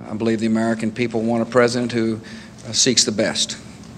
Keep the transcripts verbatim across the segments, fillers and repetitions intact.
I believe the American people want a president who uh, seeks the best.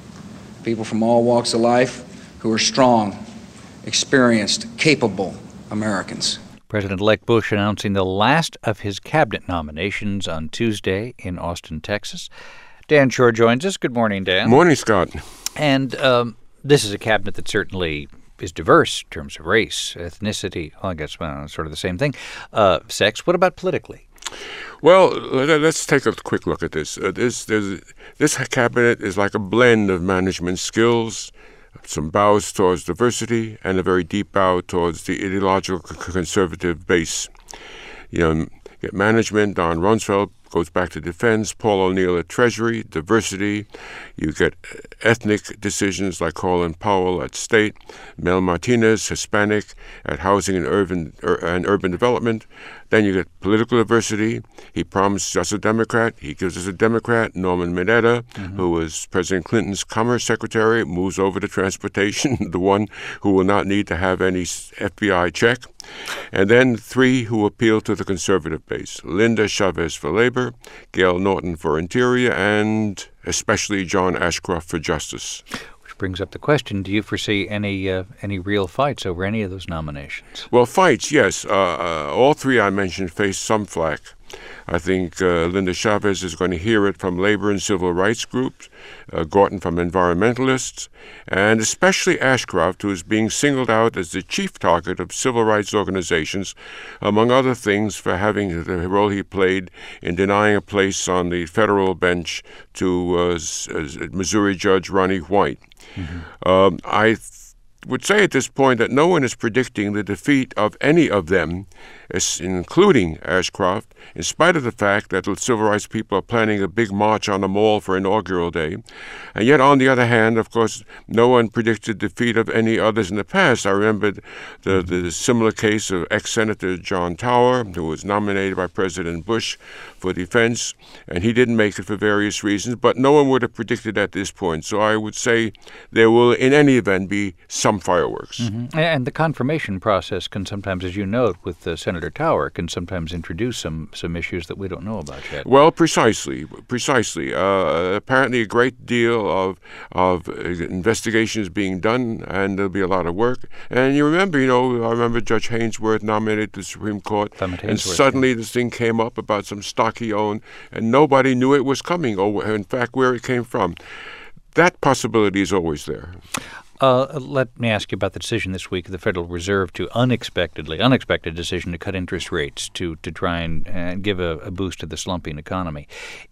People from all walks of life who are strong, experienced, capable Americans. President-elect Bush announcing the last of his cabinet nominations on Tuesday in Austin, Texas. Dan Shore joins us. Good morning, Dan. Morning, Scott. And um, this is a cabinet that certainly is diverse in terms of race, ethnicity, well, I guess well, sort of the same thing, uh, sex. What about politically? Well, let's take a quick look at this. Uh, this, this cabinet is like a blend of management skills, some bows towards diversity, and a very deep bow towards the ideological conservative base. You know, get management, Don Rumsfeld goes back to defense, Paul O'Neill at Treasury, diversity. You get ethnic decisions like Colin Powell at State, Mel Martinez, Hispanic, at Housing and Urban, ur- and urban Development. Then you get political diversity. He promised us a Democrat. He gives us a Democrat, Norman Mineta, mm-hmm. who was President Clinton's Commerce Secretary, moves over to transportation, the one who will not need to have any F B I check. And then three who appeal to the conservative base, Linda Chavez for Labor, Gail Norton for Interior, and especially John Ashcroft for Justice. Which brings up the question, do you foresee any uh, any real fights over any of those nominations? Well, fights, yes. Uh, uh, all three I mentioned face some flack. I think uh, Linda Chavez is going to hear it from labor and civil rights groups, uh, Gorton from environmentalists, and especially Ashcroft, who is being singled out as the chief target of civil rights organizations, among other things, for having the role he played in denying a place on the federal bench to uh, Missouri Judge Ronnie White. Mm-hmm. Um, I th- would say at this point that no one is predicting the defeat of any of them, including Ashcroft, in spite of the fact that the civil rights people are planning a big march on the Mall for inaugural day. And yet, on the other hand, of course, no one predicted defeat of any others in the past. I remember the, the similar case of ex-Senator John Tower, who was nominated by President Bush for defense, and he didn't make it for various reasons, but no one would have predicted at this point. So I would say there will, in any event, be some fireworks. Mm-hmm. And the confirmation process can sometimes, as you note, with uh, Senator Tower, can sometimes introduce some, some issues that we don't know about yet. Well, precisely, precisely. Uh, apparently a great deal of of investigations being done, and there'll be a lot of work. And you remember, you know, I remember Judge Hainsworth nominated to the Supreme Court, and suddenly yeah. this thing came up about some stock he owned, and nobody knew it was coming, or in fact, where it came from. That possibility is always there. Uh, let me ask you about the decision this week of the Federal Reserve to unexpectedly, unexpected decision to cut interest rates to, to try and uh, give a, a boost to the slumping economy.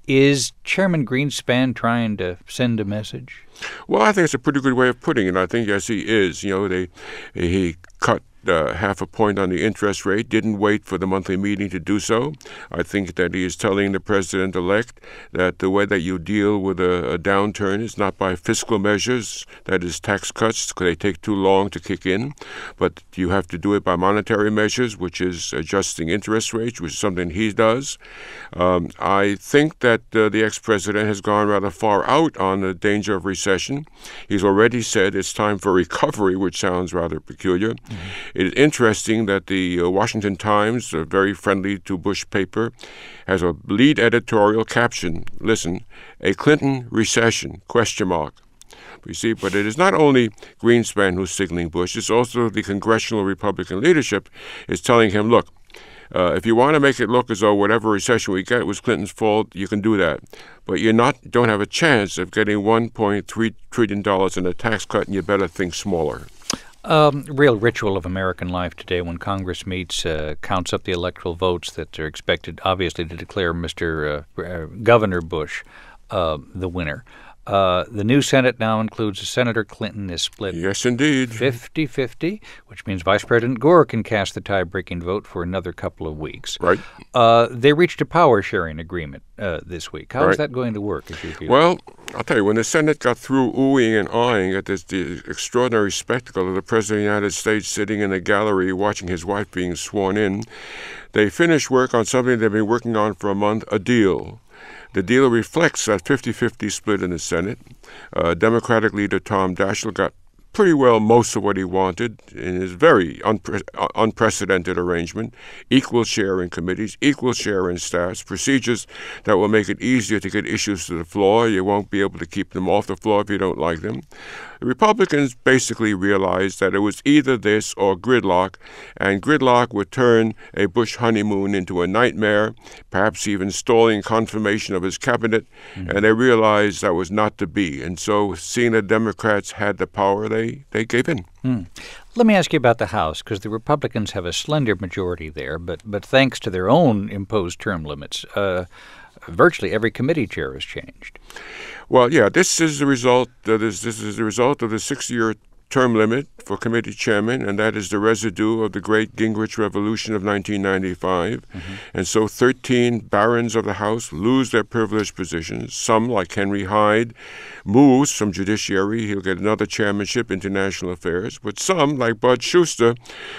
Is Chairman Greenspan trying to send a message? Well, I think it's a pretty good way of putting it. I think, yes, he is. You know, they he cut Uh, half a point on the interest rate, didn't wait for the monthly meeting to do so. I think that he is telling the president-elect that the way that you deal with a, a downturn is not by fiscal measures, that is tax cuts, because they take too long to kick in, but you have to do it by monetary measures, which is adjusting interest rates, which is something he does. Um, I think that uh, the ex-president has gone rather far out on the danger of recession. He's already said it's time for recovery, which sounds rather peculiar. Mm-hmm. It is interesting that the uh, Washington Times, a very friendly to Bush paper, has a lead editorial caption, listen, a Clinton recession, question mark. You see, but it is not only Greenspan who's signaling Bush, it's also the congressional Republican leadership is telling him, look, uh, if you want to make it look as though whatever recession we get was Clinton's fault, you can do that. But you not don't have a chance of getting one point three trillion dollars in a tax cut, and you better think smaller. Um, real ritual of American life today when Congress meets, uh, counts up the electoral votes that are expected, obviously, to declare Mister Uh, uh, Governor Bush uh, the winner. Uh, the new Senate now includes Senator Clinton is split yes, indeed. fifty-fifty, which means Vice President Gore can cast the tie-breaking vote for another couple of weeks. Right. Uh, they reached a power-sharing agreement uh, this week. How right. is that going to work, as you feel? Well, I'll tell you, when the Senate got through oohing and awing at this the extraordinary spectacle of the President of the United States sitting in a gallery watching his wife being sworn in, they finished work on something they've been working on for a month, a deal. The deal reflects that fifty-fifty split in the Senate. Uh, Democratic leader Tom Daschle got pretty well most of what he wanted in his very unpre- unprecedented arrangement. Equal share in committees, equal share in staffs, procedures that will make it easier to get issues to the floor. You won't be able to keep them off the floor if you don't like them. The Republicans basically realized that it was either this or gridlock, and gridlock would turn a Bush honeymoon into a nightmare, perhaps even stalling confirmation of his cabinet, mm-hmm. and they realized that was not to be. And so, seeing the Democrats had the power, they, they gave in. Mm. Let me ask you about the House, because the Republicans have a slender majority there, but, but thanks to their own imposed term limits, uh, virtually every committee chair has changed. Well, yeah, this is the result. Uh, this, this is the result of the six-year term limit for committee chairman, and that is the residue of the great Gingrich Revolution of nineteen ninety-five. Mm-hmm. And so thirteen barons of the House lose their privileged positions. Some, like Henry Hyde, moves from judiciary. He'll get another chairmanship, international affairs. But some, like Bud Schuster,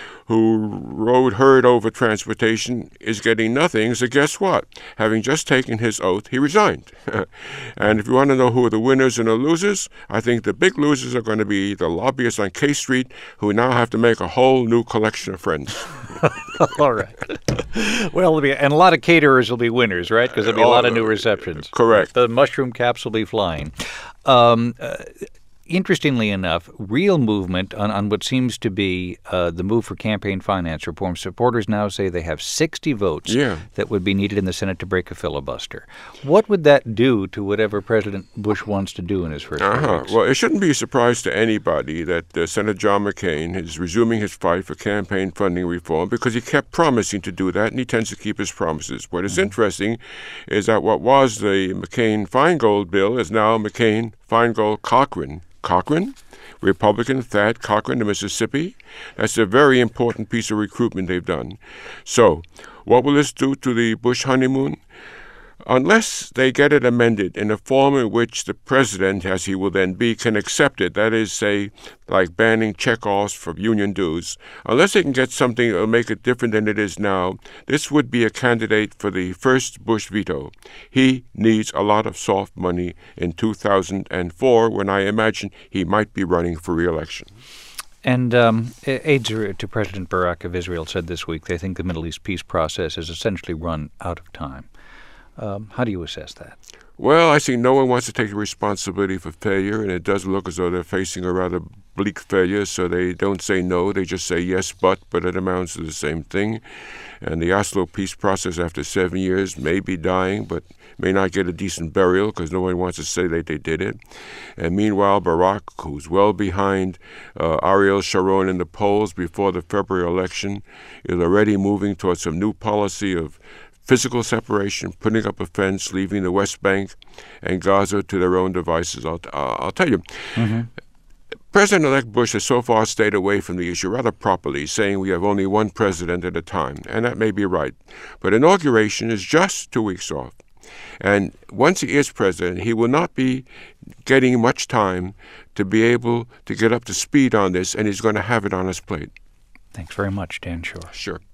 who rode herd over transportation, is getting nothing. So guess what? Having just taken his oath, he resigned. And if you want to know who are the winners and the losers, I think the big losers are going to be the lobbyists on K Street, who now have to make a whole new collection of friends. All right. Well, and a lot of caterers will be winners, right? Because there'll be a lot of new receptions. Correct. The mushroom caps will be flying. Um, uh, Interestingly enough, real movement on, on what seems to be uh, the move for campaign finance reform. Supporters now say they have sixty votes yeah. that would be needed in the Senate to break a filibuster. What would that do to whatever President Bush wants to do in his first uh-huh. four weeks? Well, it shouldn't be a surprise to anybody that uh, Senator John McCain is resuming his fight for campaign funding reform, because he kept promising to do that, and he tends to keep his promises. What is mm-hmm. interesting is that what was the McCain-Feingold bill is now McCain-Feingold-Cochran. Cochran, Republican Thad Cochran of Mississippi. That's a very important piece of recruitment they've done. So, what will this do to the Bush honeymoon? Unless they get it amended in a form in which the president, as he will then be, can accept it, that is, say, like banning checkoffs for union dues, unless they can get something that will make it different than it is now, this would be a candidate for the first Bush veto. He needs a lot of soft money in two thousand four, when I imagine he might be running for re-election. And um, aides to President Barak of Israel said this week they think the Middle East peace process has essentially run out of time. Um, how do you assess that? Well, I think no one wants to take responsibility for failure, and it does look as though they're facing a rather bleak failure, so they don't say no, they just say yes, but, but it amounts to the same thing. And the Oslo peace process after seven years may be dying, but may not get a decent burial because no one wants to say that they did it. And meanwhile, Barak, who's well behind uh, Ariel Sharon in the polls before the February election, is already moving towards some new policy of physical separation, putting up a fence, leaving the West Bank and Gaza to their own devices. I'll, uh, I'll tell you, mm-hmm. President-elect Bush has so far stayed away from the issue rather properly, saying we have only one president at a time, and that may be right. But inauguration is just two weeks off. And once he is president, he will not be getting much time to be able to get up to speed on this, and he's going to have it on his plate. Thanks very much, Dan Shor. Sure.